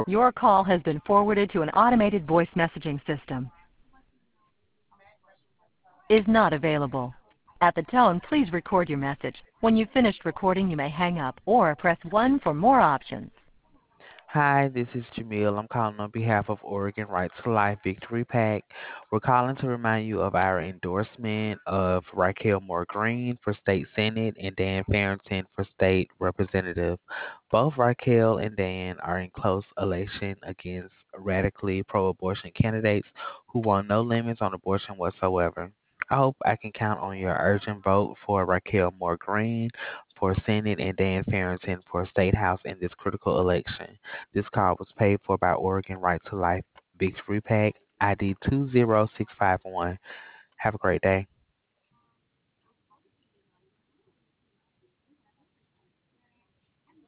Your call has been forwarded to an automated voice messaging system. Is not available. At the tone, please record your message. When you've finished recording, you may hang up or press 1 for more options. Hi, this is Jamil. I'm calling on behalf of Oregon Right to Life Victory PAC. We're calling to remind you of our endorsement of Raquel Moore Green for State Senate and Dan Farrington for State Representative. Both Raquel and Dan are in close election against radically pro-abortion candidates who want no limits on abortion whatsoever. I hope I can count on your urgent vote for Raquel Moore Green for Senate and Dan Farrington for State House in this critical election. This call was paid for by Oregon Right to Life Victory PAC, ID 20651. Have a great day.